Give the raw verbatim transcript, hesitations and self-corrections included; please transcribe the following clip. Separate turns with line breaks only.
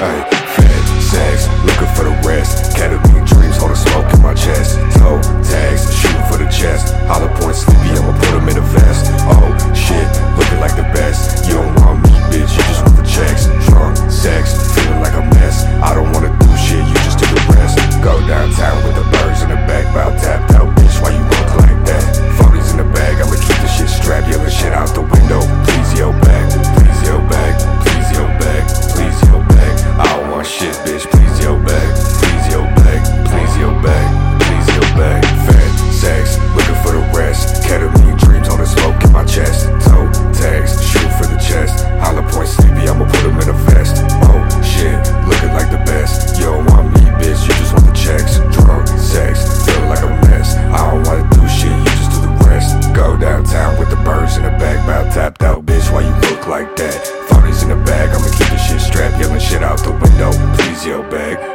Ay, fat sex, looking for the rest. Ketamine dreams, holding smoke in my chest. Toe tags, shooting for the chest. Hollow point sleepy, I'ma put him in a vest. Oh shit, looking like the best. You don't want me, bitch, you just want the checks. Drunk, sex, feeling like a mess. I don't wanna do shit, you just do the rest. Go downtown with the birds in the back, bout tapped out, bitch, why you look like that? forties in the bag, I'ma keep the shit strapped, yelling shit out the window. Please yo back, please yo back, please yo back, please yo back. I don't want shit, bitch, please yo back, please yo back, please yo back, please yo back. Fat sex, looking for the rest. Ketamine dreams, holding smoke in my chest. Toe tags, shoot for the chest. Hollow point sleepy, I'ma put him in a vest. Oh shit, looking like the best. You don't want me, bitch, you just want the checks. Drunk, sex, feeling like a mess. I don't wanna do shit, you just do the rest. Go downtown with the birds in the back, bout tapped out, bitch, why you look like that? forties in the bag, I'ma keep the shit strapped, yelling shit out the window. Please yo bag.